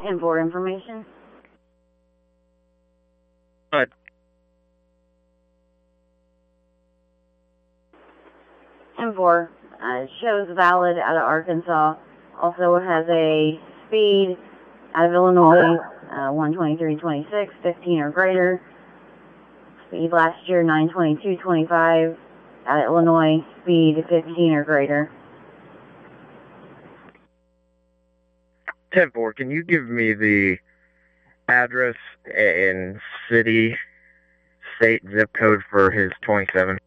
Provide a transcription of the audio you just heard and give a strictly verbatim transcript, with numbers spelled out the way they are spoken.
ten four information. What? ten four, uh, shows valid out of Arkansas. Also has a speed out of Illinois, uh, one twenty-three twenty-six, fifteen or greater. Speed last year, nine twenty-two twenty-five. Out of Illinois, speed fifteen or greater. ten four, can you give me the address and city, state, zip code for his twenty-seven?